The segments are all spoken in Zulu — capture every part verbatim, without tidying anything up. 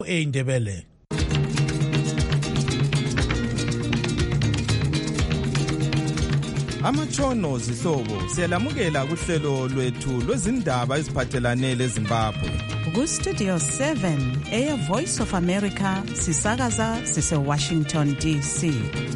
eindebele. Amatshono zihlobo siyalamukela kuhlelo lwethu lwezindaba eziphathelane leZimbabwe. Ku Studio seven eya Voice of America sisakaza sise Washington D C.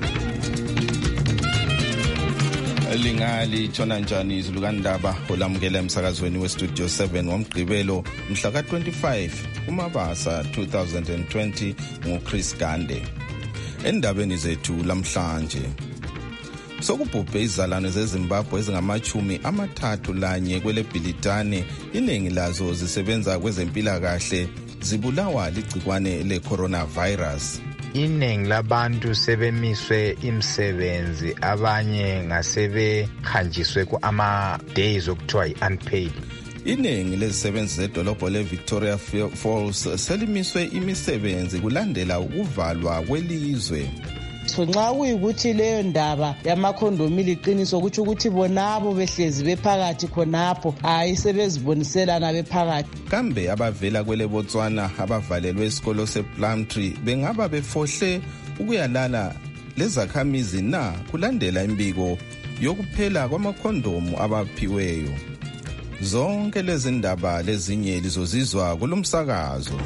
Lingali tshona njani izulukandaba olamukela emsakazweni we Studio seven ngomgqibelo mhla ka twenty-five kuMabasa two thousand twenty nguChris Gande. Endabeni zethu lamhlanje sokubhubhe izalwane zeZimbabwe ezingamachumi amathathu lanye kwele Bhilitane, iningi lazo zisebenza kwezempilakahle, zibulawa ligcikwane le coronavirus. Iningi labantu sebemiswe imsebenzi, abanye ngasebe khanjiswe ku ama days okuthiwa yi-unpaid. Iningi lezisebenzi zedolobho le Victoria Falls selimiswe imisebenzi kulandela ukuvalwa kwelizwe. So nxa kuyikuthi leyo ndaba yamakhondomi liqiniso kuthi ukuthi bonabo behlezi bephakathi khonapho hayi sebeziboniselana bephakathi. Kambe abavela kwele Botswana abavalelwe isikolo sePlumtree bengaba befohle ukuyalala lezakhamizi na kulandela imbiko yokuphela kwamakhondomu abaphiweyo? Zonke lezi ndaba lezinye lizozizwa kulomsakazo.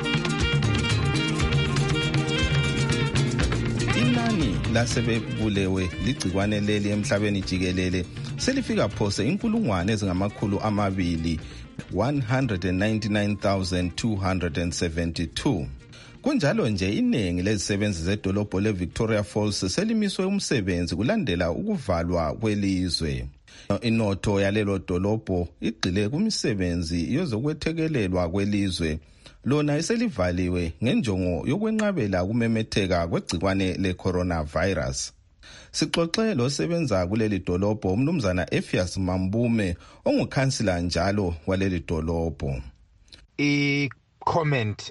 Lasebebulewe ligcikwane leli emhlabeni jikelele selifika phose inkulungwane ezingamakhulu amabili one hundred ninety-nine thousand two hundred seventy-two. Kunjalo nje iningi lezisebenzi zedolobho le Victoria Falls selimiswe umsebenzi kulandela ukuvalwa kwelizwe. Inotho yalelo dolobho igxile kumisebenzi yozokwethekelelwa kwelizwe, lona iselivaliwe ngenjongo yokwenqabela ukumemetheka kwegcikwane le coronavirus. Sixoxe lo sebenza kuleli dolobho umnumzana Ephias Mambume ongukhansila njalo waleli dolobho. I comment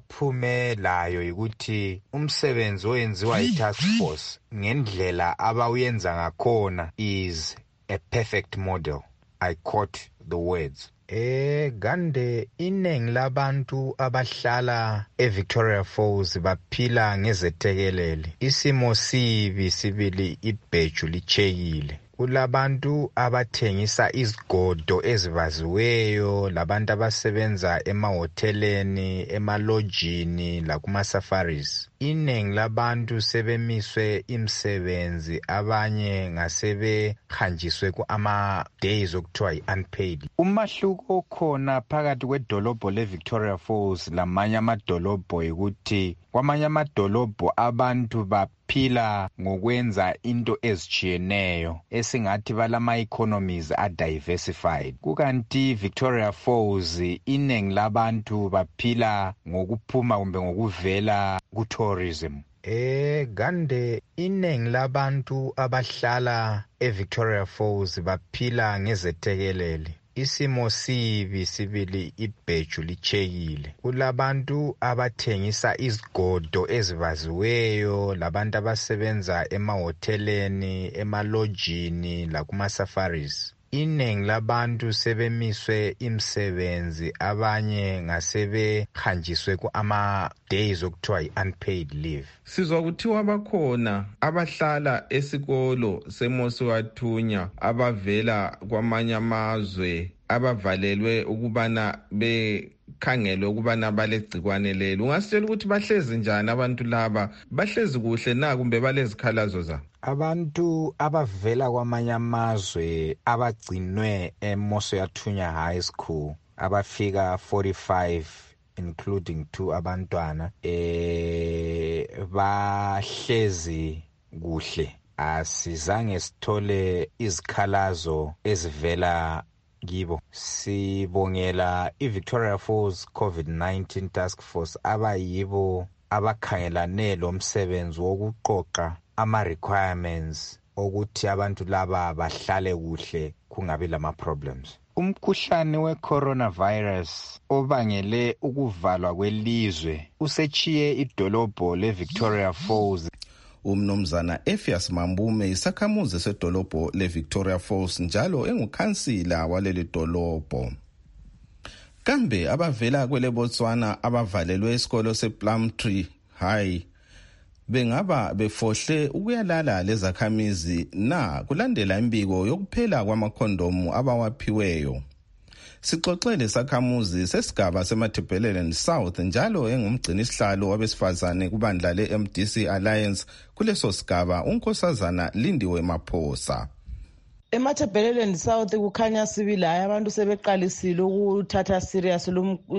abaphumelayo ukuthi umsebenzi oyenziwa yi-task force ngendlela abawuyenza ngakhona is a perfect model. I quote the words. Eh Gande, iningi labantu abahlala eVictoria Falls baphila ngezethekelele. Isimo sibi sibili ibheju lichekile. Kulabantu abathengisa izigodo ezibaziweyo, labantu abasebenza emahoteleni, emalojini lakuma safaris. Iningi labantu sebemiswe imsebenzi, abanye ngasebe khanjiswe ku ama days okuthiwa yi-unpaid. Umahluko khona phakathi kwedolobho le Victoria Falls lamanye amadolobho ukuthi kwamanye amadolobho abantu baphila ngokwenza into ezitshiyeneyo esingathi balama economies are diversified. Kukanti Victoria Falls iningi labantu baphila ngokuphuma kumbe ngokuvela ku tourism. Eh Gande, iningi labantu abahlala eVictoria Falls baphila ngezethekelele. Isimo sibi sibili ibheju lichekile. Kulabantu abathengisa izigodo ezibaziweyo, labantu abasebenza emahoteleni, emalojini lakuma safaris. Iningi labantu sebemiswe imsebenzi, abanye ngasebe khanjiswe ku ama days okuthiwa yi-unpaid leave. Sizwa kuthiwa bakhona abahlala esikolo seMoswathunya abavela kwamanye amazwe abavalelwe ukubana bekhangelwe ukubana balegcikwane lelo. Ungasitshela ukuthi bahlezi njani abantu laba? Bahlezi kuhle na kumbe balezikhalazo zabo? Abantu abavela kwamanye amazwe abagcinwe eMoswathunya High School abafika forty-five including two abantwana eh bahlezi kuhle. Asizange sithole izikhalazo ezivela kibo. Sibongela iVictoria Falls COVID nineteen Task Force abayibo abakhangelane lo msebenzi wokuqoqa ama requirements ukuthi abantu laba bahlale kuhle kungabi lama problems. Umkhuhlane we-coronavirus obangele ukuvalwa kwelizwe usechiye idolobho le-Victoria Falls. Umnumzana Ephias Mambume isakhamuzi sedolobho le-Victoria Falls njalo engukhansila waleli dolobho. Kambe abavela kwele Botswana abavalelwe isikolo sePlumtree High bengaba befohle ukuyalala lezakhamizi na kulandela imbiko yokuphela kwamakhondomu abawaphiweyo. Sixoxele sakhamuzi sesigaba seMatabeleland South njalo engumgcini sihlalo wabesifazane kubandla le-M D C Alliance kuleso sigaba unkosazana Lindiwe Maphosa. eMatabeleland South kukhanya sibili hayi abantu sebeqalisile ukuthatha serious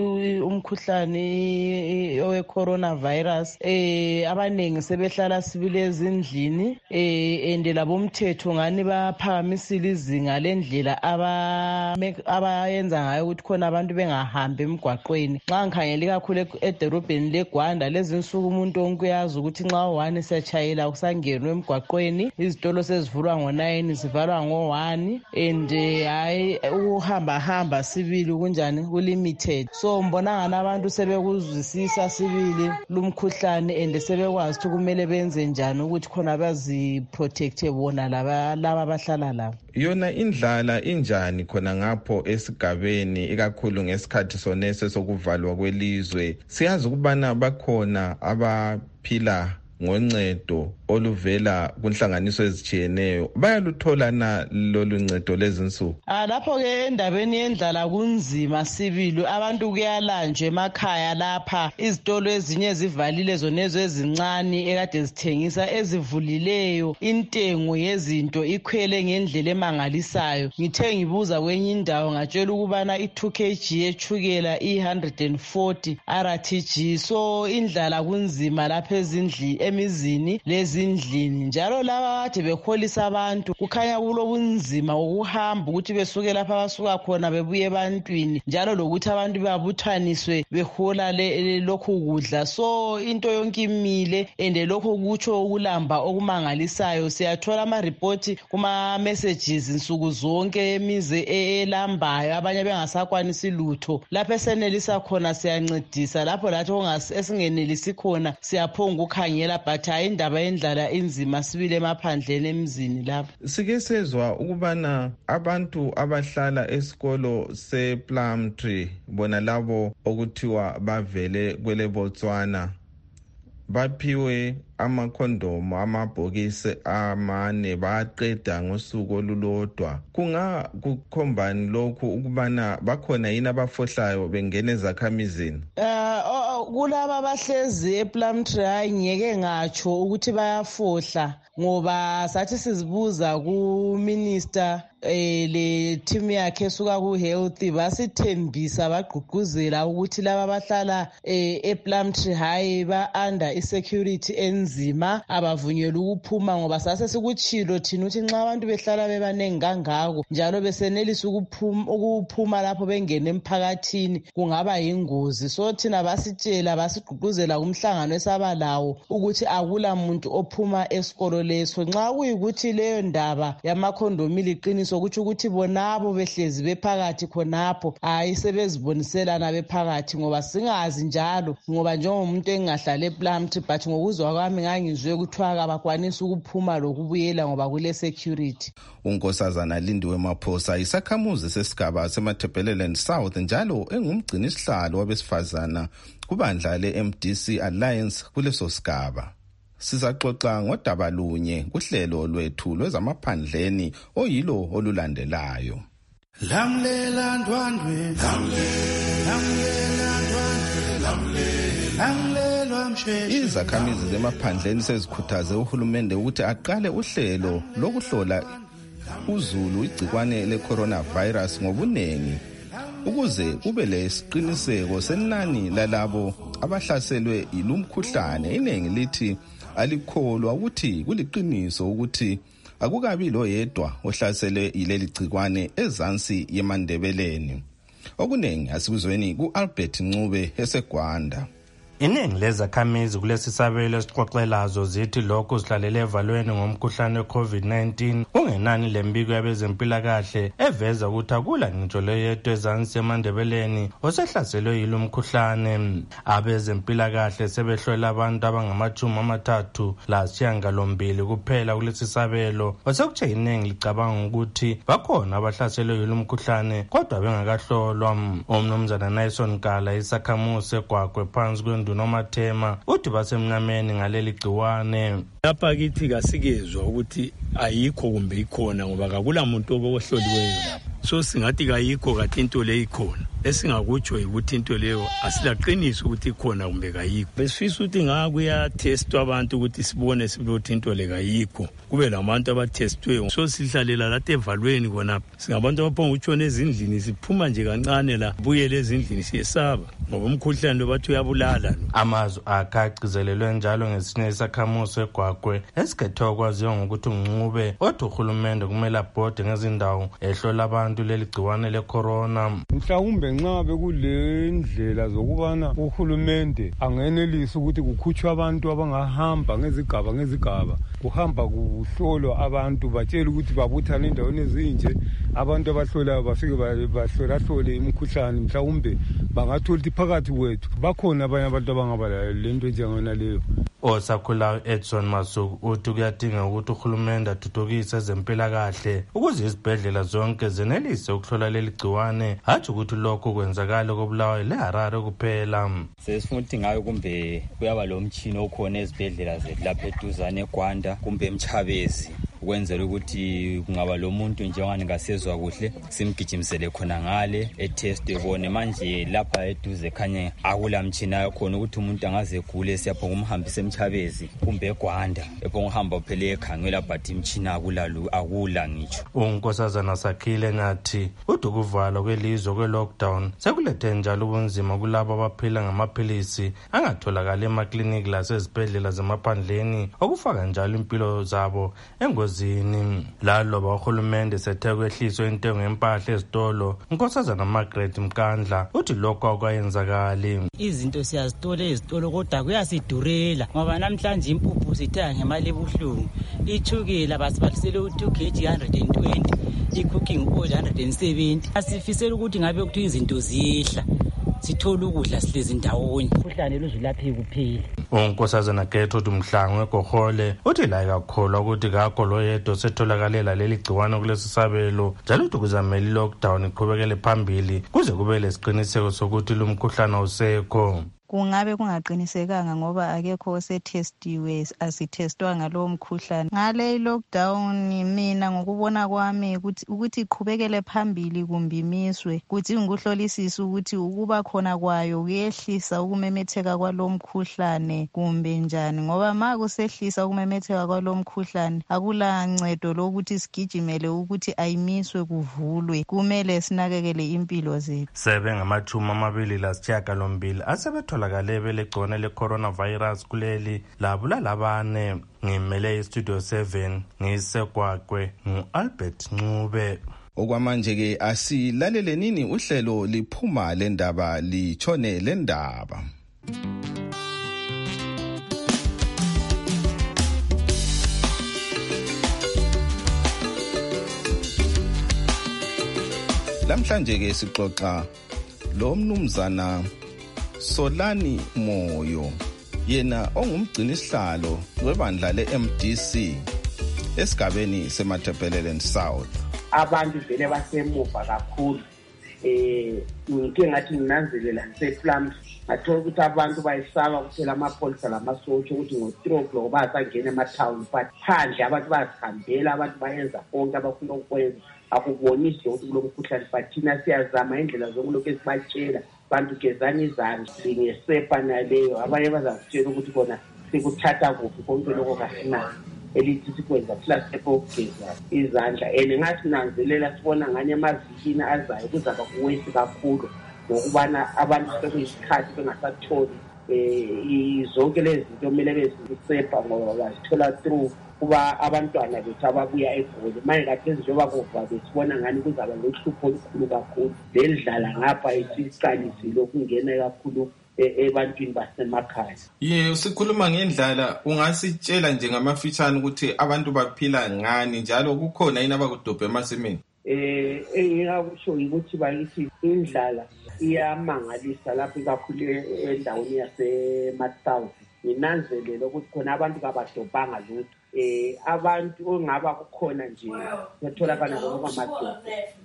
umkhuhlane owe coronavirus. eh abanengi sebehlala sibili ezindlini eh ende labomthetho ngani baphakamisile izinga lendlela aba abayenza ngayo ukuthi khona abantu bengahambi emgwaqweni. Nxa ngikhangele kakhulu edorobheni leGwanda lezinsuku umuntu onke uyazi ukuthi nxa one siyachayela kusangenwe emgwaqweni, izitolo sezivulwa ngo nine zivalwa ngo one and hayi uhamba hamba sibili kunjani ku limited. So mbona ngana abantu sebekuzwisisa sibili lumkhuhlane and sebekwazi ukuthi kumele benze njani ukuthi khona bazi protect bona laba laba abahlala labo. Yona indlala injani khona ngapho esigabeni ikakhulu ngesikhathi sonese sokuvalwa kwelizwe? Siyazi ukubana bakhona abaphila ngoncedo oluvela kunhlanganiso ezijiyeneyo, bayaluthola na lolu ncedo lezinsuku? Ah lapho ke endabeni yendlala kunzima sibili, abantu kuyalanjwe emakhaya lapha, izitolo ezinye zivalile zonezo ezincane ekade zithengisa, ezivulileyo intengo yezinto ikhwele ngendlela emangalisayo. Ngithe ngibuza kwenye indawo ngatshela ukubana i-two kilograms yechukela i-one hundred forty R T G. So indlala kunzima lapha ezindli emizini lezindlini, njalo laba kade beholisa abantu kukhanya kulobunzima ukuhamba ukuthi besuke lapha basuka khona bebuye ebantwini, njalo lokuthi abantu babuthaniswe behola lokhu kudla. So into yonke imile ende lokho kutsho ukulamba okumangalisayo. Siyathola ama report kuma messages insuku zonke emize elambayo, abanye bengasakwanisi lutho. Lapha esenelisa khona siyancedisa, lapho lathi esingenelisi khona siyaphonga ukukhangela, but hayi indaba yendlala inzima sibile emaphandleni emzini lapha. Sike sezwa ukubana abantu abahlala esikolo sePlumtree bona labo okuthiwa bavele kwele Botswana baphiwe amakhondomu amabhokisi amane baqeda ngosuku olulodwa. Kunga kukhombani lokhu ukubana bakhona yini abafohlayo bengene zakhamizini? Uh, kulaba abahlezi ePlumtree ngeke ngatsho ukuthi bayafohla, ngoba sathi sizibuza ku minister eh le team yakhe esuka ku health basithembisa bagqugquzela ukuthi laba abahlala eh ePlumtree High ba under isecurity enzima abavunyelwa ukuphuma, ngoba sase sikuchilo thina ukuthi nxa abantu behlala bebanengi kangako njalo besenelisa ukuphuma ukuphuma lapho bengene emphakathini kungaba yingozi. So thina basitshela basigqugquzela kumhlangano esabalawo ukuthi akula muntu ophuma esikolo leso. Nxa kuyikuthi leyo ndaba yamakhondomi liqiniso ukuthi ukuthi bonabo behlezi bephakathi khonapho hayi sebeziboniselana bephakathi, ngoba singazi njalo, ngoba njengomuntu engahlala ePlumtree but ngokuzwa kwami ngangizwe kuthiwa abakwanisa ukuphuma lokubuyela ngoba kule security. Unkosazana Lindiwe Maphosa isakhamuzi sesigaba seMatabeleland South njalo engumgcini isihlalo wabesifazana kubandla le-M D C Alliance kuleso sigaba. Sizaxoxa ngodaba lunye kuhlelo lwethu lwezamaphandleni oyilo olulandelayo. Lamlela ndwandwe, lamlela ndwandwe, lamlela msheshe. Izakhamizi zemaphandleni sezikhuthaze uhulumende ukuthi aqale uhlelo lokuhlola uzulu igcikwane le-coronavirus ngobunengi ukuze kube lesiqiniseko senani lalabo abahlaselwe ilumkhuhlane. Iningi lithi alikholwa ukuthi kuliqiniso ukuthi akukabi lo yedwa ohlaselwe ileli gcikwane ezansi yemandebeleni. Okunengi asikuzweni ku-Albert Ncube eseGwanda. Iningi lezakhamizi kulesi sabelo esixoxelazo zithi lokhu sihlalele evalweni ngomkhuhlane we-COVID nineteen kungenani lembiko yabezempilakahle eveza ukuthi akula ngitsho leyedwa ezansi eMandebeleni osehlaselwe yilo mkhuhlane. Abezempilakahle sebehlola abantu abangamachumi amathathu lasishiyagalombili kuphela kulesi sabelo. Osekuthe iningi licabanga ukuthi bakhona abahlaselwe yilo mkhuhlane kodwa bengakahlolwa. Umnumzana Nason Kala isakhamuzi eGwagwe phansi kwendunomathema uthi basemnyameni ngaleli gciwane. Lapha kithi kasikezwa ukuthi ayikho kumbe ikhona ngoba akula muntu obohloliweyo lapha. So singathi kayikho kati into le ikhona. Esingakutsho ukuthi into leyo asilaqiniso ukuthi ikhona kumbe kayikho. Besifisa ukuthi ngakuya test abantu ukuthi sibone sibuthi into le kayikho. Kube labantu abatestwe. So sihlalela lapha evalweni kona. Singabantu abaphonga utshona ezindlini siphuma nje kancane la. Buye lezi ndlini siyesaba ngoba umkhuhlane lo bathi uyabulala. Amazwi akagcizelelwe njalo ngesinye isakhamuzi eGwagwe esikhethe kwaziwa ngokuthi unqube othi uhulumende kumele abhode ngezindawo ehlola abantu leli gciwane lecorona. Mhlawumbe nxa bekule ndlela zokubana uhulumende angenelisa ukuthi kukhutshwe abantu abangahamba ngezigaba ngezigaba kuhamba kuhlolwa abantu batshela ukuthi babuthane endaweni ezinje abantu abahlolayo bafike bahlola hlole imikhuhlane mhlawumbe bangathola ukuthi phakathi kwethu bakhona abanye abantu abangaba lento njengona leyo. Osakhula Edson Masuku uthi kuyadinga ukuthi uhulumende athuthukise ezempilakahle ukuze izibhedlela zonke zenelise ukuhlola leli gciwane hathi ukuthi lokho kwenzakala koBulawayo leHarare kuphela. Sesifuna ukuthi ngayo kumbe kuyaba lo mtchini okhona ezibhedlela zethu lapha eduzane eGwanda kumbe eMchabezi ukwenzela ukuthi kungaba lo muntu njengani ngasezwa kuhle simgijimisele khona ngale etest ebone manje lapha eduze khanye akula mtchina khona ukuthi umuntu angaze egule siyapho kumhambisa eMchabezi kumbe eGwanda epho ngihamba phela ekhangela but imtchina akulalu akula ngitsho. Unkosazana Sakhile nathi udukuvalwa kwelizwe kwe-lockdown sekulethe njalo ubunzima kulabo abaphila ngamaphilisi angatholakala emakliniki lasezibhedlela zemaphandleni okufaka njalo impilo zabo engozini. Laloba uhulumende sethe kwehliswa intengo yempahla ezitolo unkosazana Margaret Mkandla uthi lokho akwayenzakali. Izinto siyazithola ezitolo kodwa kuyasidurela ngoba namhlanje impuphu sithenga ngemali ebuhlungu. Ithukela basibalisele u two kg one hundred twenty, i-cooking oil one hundred seventy. Asifisela ukuthi ngabe ukuthi izinto ziyehla sithola ukudla sihlezi ndawonye umkhuhlane luzulapheki kuphela. Unkosazana Getho uthi Mhlangwe eGohole uthi la ikakholwa ukuthi kakho loyedwa setholakalela leli gciwane kulesi sabelo njalo uthi kuzamela i-lockdown iqhubekele phambili kuze kube lesiqiniseko sokuthi lo mkhuhlane usekho. Kungabe kungaqinisekanga ngoba akekho osetestiwe asithestwa ngalowo mkhuhlane. Ngale lockdown mina ngokubona kwami ukuthi ukuthi iqhubekele phambili kumbe imiswe ukuthi ngikuhlolisisa ukuthi ukuba khona kwayo kuyehlisa ukumemetheka kwalowo mkhuhlane kumbe njani ngoba ma kusehlisa ukumemetheka kwalowo mkhuhlane akula ncedo lokuthi sigijimele ukuthi ayimiswe kuvulwe. Kumele sinakekele impilo zethu. Sebe ngamachumi amabili lasishiyagalombili asebethola lakale belegcone le-coronavirus kuleli labula labane. Ngimele iStudio seven ngiseGwagwe ngu-Albert Ncube. Okwamanje ke asilalele nini uhlelo liphuma lendaba litshone lendaba. Lamhlanje ke sixoxa lo mnumzana Solani Moyo yena ongumgcini sihlalo webandla le-M D C esigabeni seMatabeleland South. Abantu vele basemuva kakhulu eh ngike ngathi nginanzelela ngiseFlams ngathola ukuthi abantu bayisaba kuphela amapholisa lamasotsha ukuthi ngo-three o'clock basangena ema-town but phandle abantu bazihambela abantu bayenza konke abafuna ukwenza akubonisi ukuthi kulo mkhuhlane but thina siyazama indlela zokulokhu esibatshela bantu gezani izandla ngesepa naleyo abanye bazakutshela ukuthi bona sikuthatha kuphi konke lokho kasinayo elithi sikwenza plus epokugeza izandla and ngasinanzelela sibona ngane emazikini azayo kuzaba kuwesi kakhulu ngokubana abantu sekuyisikhathi bengasatholi eh zonke lezi zinto kumele bezisepa ngoba bazithola through kuba abantwana bethu ababuya eGoli manje kathi njengoba kuva besibona ngani kuzaba lohlupho olukhulu kakhulu lendlala ngapha isiqalisile ukungena kakhulu ebantwini basemakhaya. Ye usikhuluma ngendlala, ungasitshela nje ngamafitshane ukuthi abantu baphila ngani njalo kukhona yini abakudobha emasimini? Eh engingakusho ukuthi bayithi indlala iyamangalisa lapho kakhulu endaweni yase-South. Nginanzelela ukuthi khona abantu kabadobhanga lutho. Eh abantu ongaba kukhona nje betholakala ngoba madoda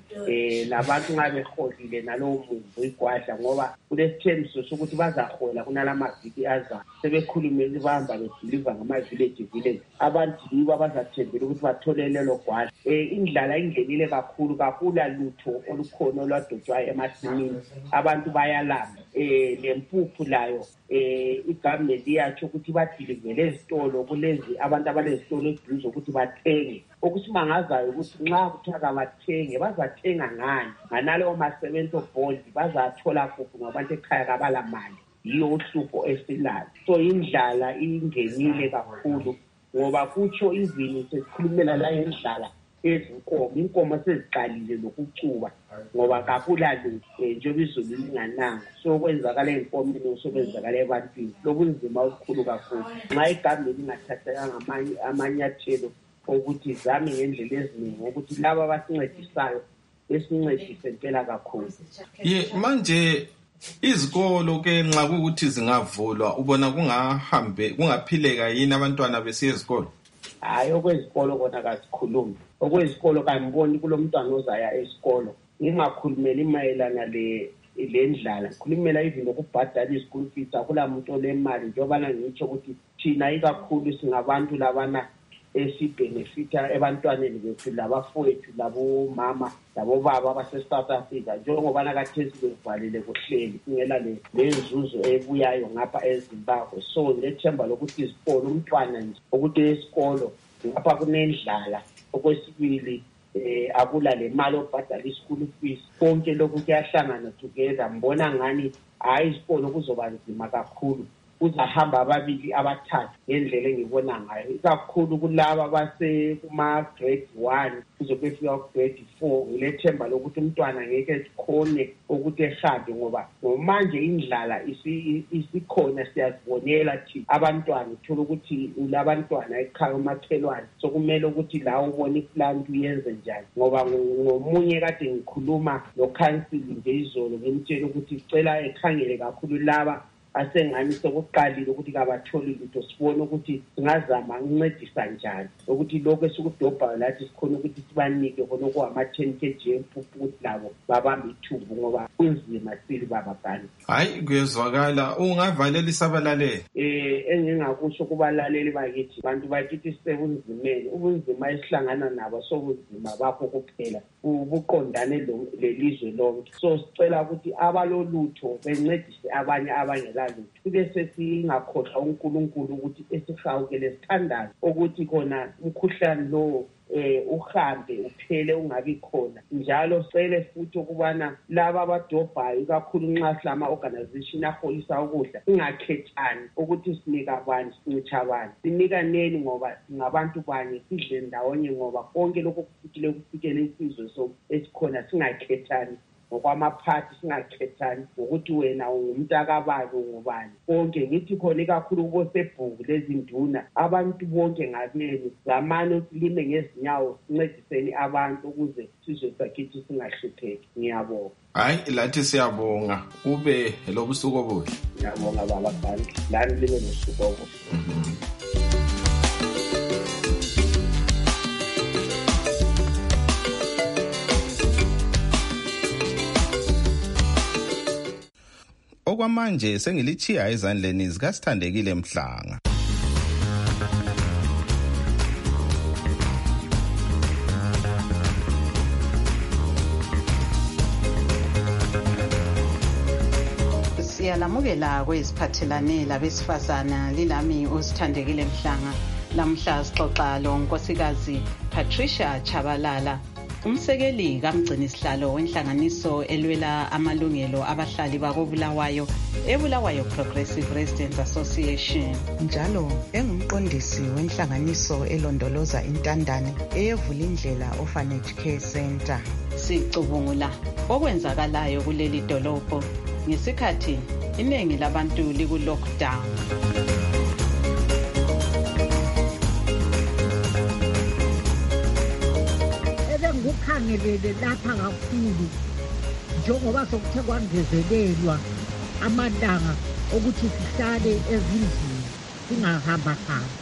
eh labantu ngabe eholile nalowo muntu igwadla ngoba kulesithembiso sokuthi bazahola kunalamaviki aza sebekhulumela bahamba bedeliver ngama village village abantu yibo abazathembela ukuthi bathole lelo gwadla. Eh indlala ingenile kakhulu kakhulu lutho olukhona olwadotshwayo emasimini abantu bayalamba. Eh lempuphu layo eh igovernment iyatsho ukuthi badilivele ezitolo kulezi abantu abalezitolo eduze ukuthi bathenge okusimangazayo ukuthi nxa kuthiwa bathenge bazathenga ngani nganalo ma-seventy board bazathola kuphi ngabantu ekhaya kabalamali yiyo uhlupho esilayo. So indlala ingenile kakhulu ngoba kutsho izini sesikhulumela la indlala ezinkomo inkomo seziqalile lokucuba ngoba kakula lutho njengoba izulu lingananga so kwenzakala enkomeni sokwenzakala ebantwini lobunzima obukhulu kakhulu nxa igovernment ingathathanga amanye amanyathelo ukuthi izame ngendlela eziningi ukuthi laba abasincedisayo esincedise impela kakhulu. Ye manje izikolo ke nxa kuukuthi zingavulwa ubona kungahambe kungaphileka yini abantwana besiye ezikolo? Hayi okwezikolo kona kasikhulumi okwezikolo kangiboni kulomntwana ozaya esikolo ngingakhulumela imayelana le lendlala khulumela even ukubhadala ischool fees akulamuntu olemali njengoba ngitsho ukuthi thina ikakhulu singabantu labana esibhenefita ebantwaneni bethu labafowethu labo mama labo baba abase-South Africa njengoba nakathesi bevalile kuhleli singela lenzuzo ebuyayo ngapha eZimbabwe. So ngethemba lokuthi isikolo umntwana nje ukuthi esikolo ngapha kunendlala. Okwesibili eh akula le mali obhadala ischool fees konke lokhu kuyahlangana together mbona ngani hayi isikolo kuzoba nzima kakhulu uzahamba ababili abathathu ngendlela engibona ngayo ikakhulu kulaba base kuma grade one kuzobefika ku grade four ngilethemba lokuthi umntwana ngeke esikhone ukuthi ehambe ngoba manje indlala isikhona siyazibonela thi abantwana uthola ukuthi ulabantwana ekhaya umakhelwane sokumele ukuthi la ubone iplan uyenze njani ngoba ngomunye kade ngikhuluma no council nje izolo ngimtshela ukuthi icela ekhangele kakhulu laba asengani sokuqalile ukuthi kabatholi lutho sibone ukuthi singazama ukuncedisa njani ukuthi lokho esikudobha lathi sikhona ukuthi sibanike khona okuhama ten kilograms empuphu ukuthi labo babambe ithubu ngoba kunzima sili bababhani. Hayi kuyezwakala ungavalela isabalaleli. Eh engingakusho kubalaleli bakithi bantu bakithi sisebunzimeni ubunzima esihlangana nabo sobunzima bakho kuphela ubuqondane lelizwe lonke. So sicela ukuthi abalolutho bencedise abanye abangela bese singakhohlwa uNkulunkulu ukuthi esihawukele sithandaze ukuthi khona umkhuhlane lo eh uhambe uphele ungabi khona njalo sicele futhi ukubana laba abadobhayo kakhulu nxa silama organization aholisa ukudla ingakhethani ukuthi sinika bani sincitha abani sinika neni ngoba ngabantu banye sidle ndawonye ngoba konke lokho kufikile kufikele isizwe so esikhona singakhethani ngokwamaphathi singakhethani ukuthi wena ungumuntu akabani ngubani konke ngithi khona ikakhulu kosebhuku lezinduna abantu bonke ngabeni zamane usilime ngezinyawo sincediseni abantu ukuze sizwe sakithi singahlupheki. Ngiyabonga. Hayi lathi siyabonga ube lobusuku obuhle. Ngiyabonga baba bantu lani libe nosuku obuhle. Okwamanje sengilichiya ezandleni zikaSithandekile Mhlanga. Siyalamukela kweziphathelane labesifazana lilami uSithandekile Mhlanga. Namhla sixoxa lo nkosikazi Patricia Chabalala, umsekeli kamgcini sihlalo wenhlanganiso elwela amalungelo abahlali bakobulawayo eBulawayo Progressive Residents Association, njalo engumqondisi wenhlanganiso elondoloza intandane eyevula indlela Orphanage Care Center. Sicubungula okwenzakalayo kuleli dolobho ngesikhathi iningi labantu liku-lockdown. Ebengikukhangelele lapha kakhulu njengoba sokuthe kwangezelelwa amalanga ukuthi sihlale ezindlini singahamba-hamba.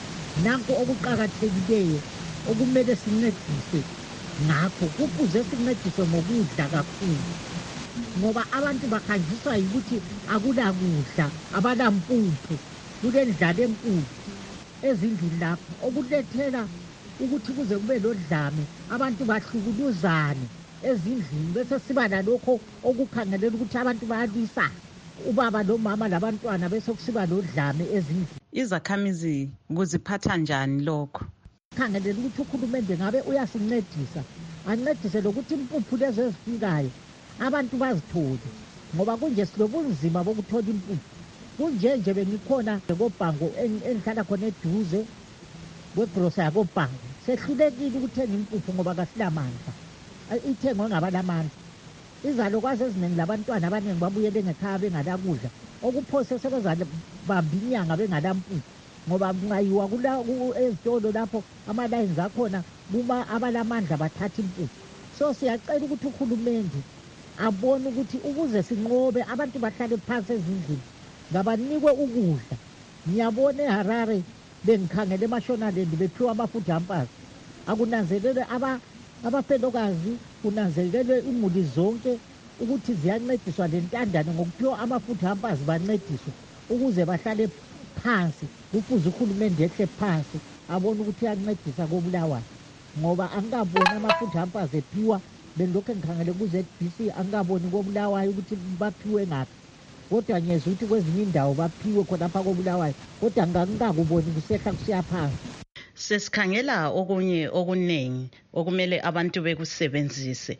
Nanko okuqakathekileyo okumele sincedise ngakho kufuze sincediswe ngokudla kakhulu ngoba abantu bakhanjiswa yikuthi akulakudla, abalampuphu, kulendlala enkulu ezindlini lapho okulethela ukuthi kuze kube lodlame, abantu bahlukuluzane ezindlini bese siba lalokho okukhangelela ukuthi abantu bayalwisana, ubaba nomama labantwana bese kusiba lodlame ezindlini. Izakhamizi kuziphatha njani lokho? Khangelela ukuthi ukhulumende ngabe uyasincedisa, ancedise lokuthi impuphu lezi ezifikayo abantu bazithole ngoba kunje silobunzima bokuthola impuphu. Kunje nje bengikhona koBhango engihlala khona eduze kwegrosa yakoBhango, sehlulekile ukuthenga impuphu ngoba kasilamandla, ithengwe ngabalamandla. Izalukwazi eziningi labantwana abaningi babuyele ngekhaya bengalakudla, okuphose sebezabamba inyanga bengalampuphu ngoba kungayiwa ezitolo lapho ama-lines akhona kuma abalamandla bathatha impuphu. So siyacela ukuthi uhulumende abone ukuthi ukuze sinqobe abantu bahlale phansi ezindlini ngabanikwe ukudla. Ngiyabona eHarare bengikhangele eMashonaland bephiwa ama-food hampers, akunanzelelwe abafelokazi, kunanzelelwe imuli zonke ukuthi ziyancediswa lentandane ngokuphiwa ama-food hampers bancediswe ukuze bahlale phansi. Kufuze uhulumende ehle phansi abone ukuthi uyancedisa koBulawayo ngoba angikaboni ama-food hampers ephiwa. Bengilokhu ngikhangele ku-Z B C angikaboni koBulawayo ukuthi baphiwe ngaphi, kodwa ngiyezwa ukuthi kwezinye indawo baphiwe khonapha koBulawayo, kodwa ngingakuboni kusehla kusiya phansi. Sesikhangela okunye okuningi okumele abantu bekusebenzise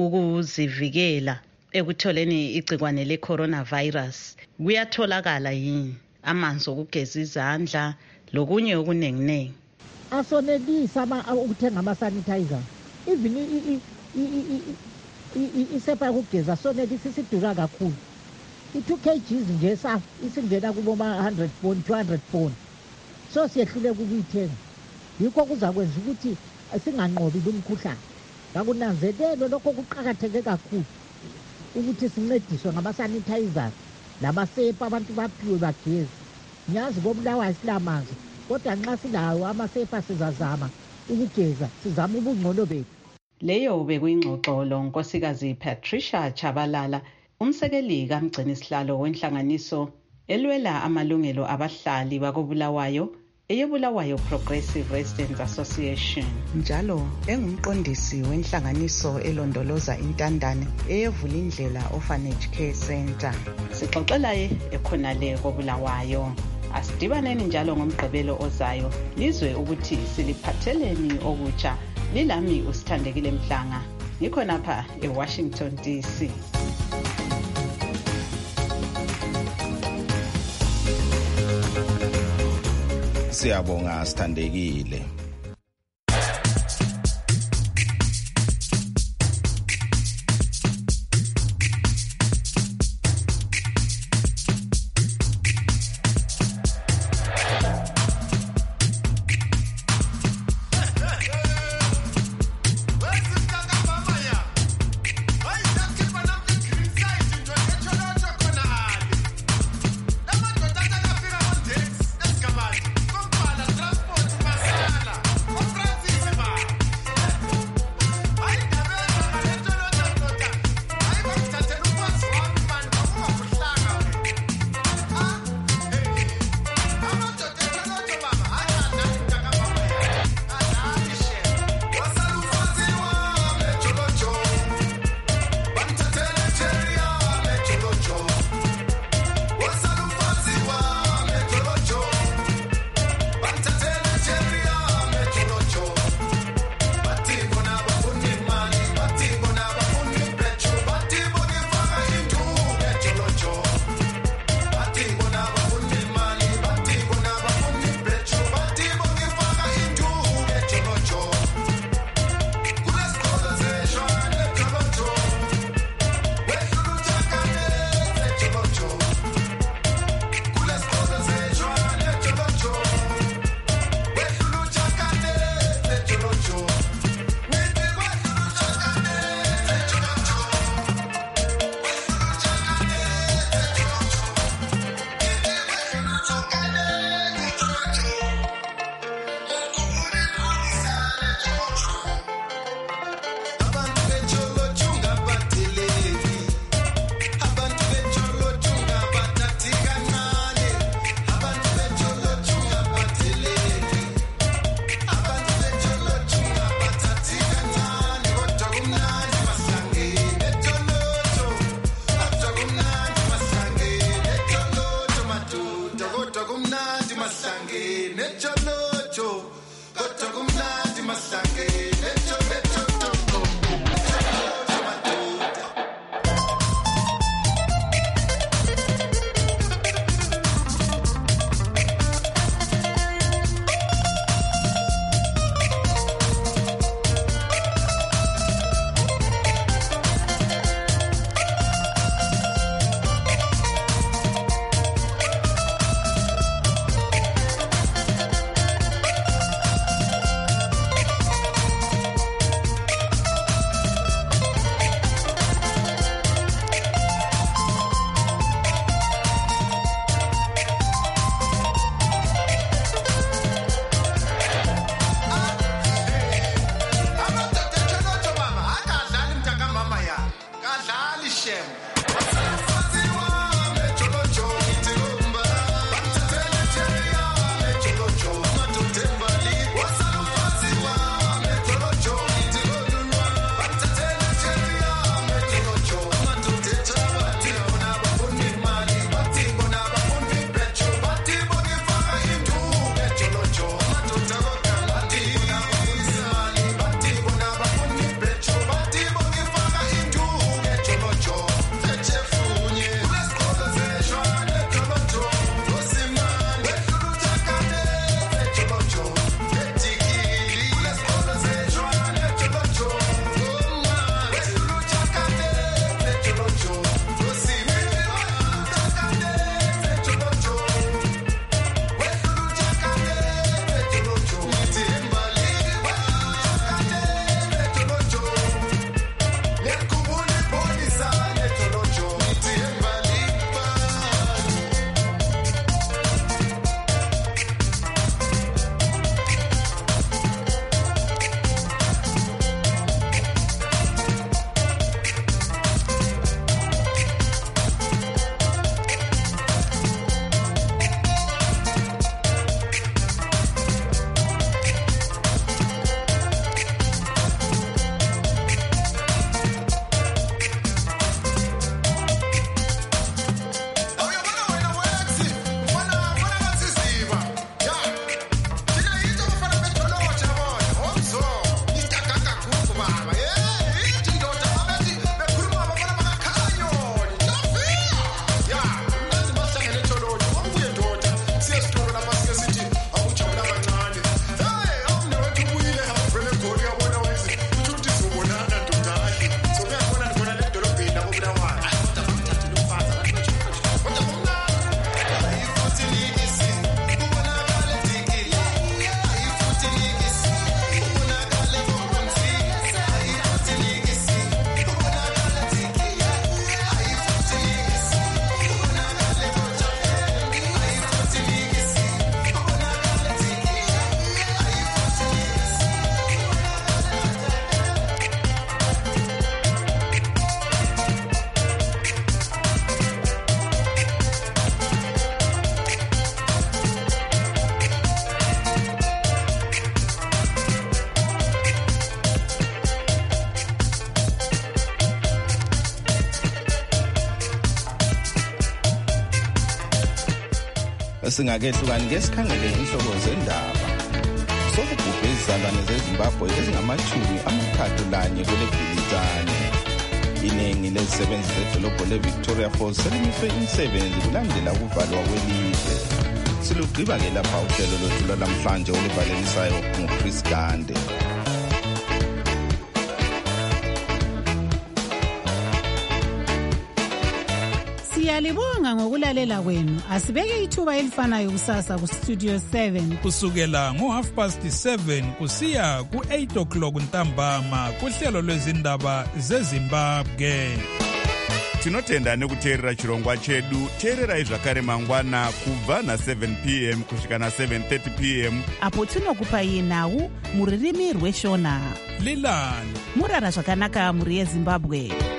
ukuzivikela ekutholeni igcikwane le-coronavirus. Kuyatholakala yini amanzi okugeza izandla lokunye okuningi? Asonelisa ukuthenga ama-sanitizer, even isepa yokugeza sonelisa isidura kakhulu. I-two kilograms nje isingena kubo ma-hundred phone, two hundred phone, so siyehluleka ukuyithenga. Yikho kuzakwenza ukuthi singanqobi lumkhuhlane. Ngakunanzelelo lokho kuqakatheke kakhulu ukuthi sincediswe ngama-sanitizers namasepa abantu baphiwe bagezi. Ngiyazi koBulawayo silamanzi, kodwa nxa silawo amasepa sizazama ukugeza, sizama ubungcono bethu. Leyo bekuyingxoxo lonkosikazi Patricia Chabalala, umsekeli kamgcini sihlalo wenhlanganiso elwela amalungelo abahlali bakoBulawayo eyeBulawayo Progressive Residents Association, njalo engumqondisi wenhlanganiso elondoloza intandane eyevula indlela Orphanage Care Center. Sixoxelaye ekhonale koBulawayo. Asidibaneni njalo ngomgqibelo ozayo lizwe ukuthi siliphatheleni okutsha. Lilami uSithandekile Mhlanga, ngikhonapha eWashington D C. Siyabonga Sithandekile. Transport masala kodwa kumnandi mahlangene nejolojo kodwa kumnandi mahlangene nejolojo. Singakehlukani ngesikhangele inhloko zendaba. Sokubhubhe izizalwane zeZimbabwe ezingamachumi amathathu lanye kule bhilitane. Iningi lezisebenzi zedolobho leVictoria Falls selimiswe imisebenzi kulandela ukuvalwa kwelizwe. Silugqiba-ke lapha uhlelo lwethu lwalamhlanje oluvalelisayo nguChris Gande. Siyalibonga ngokulalela kwenu. Asibeke ithuba elifanayo kusasa ku Studio seven kusukela ngo half past seven kusiya ku eight o'clock ntambama kuhlelo lwezindaba zeZimbabwe. Tinotenda nekuteerera chirongwa chedu. Teererai zvakare mangwana kubva na seven p m kusvika na seven thirty p m apo tinokupai nhau muririmi rweshona. Lilani murara zvakanaka muri yeZimbabwe.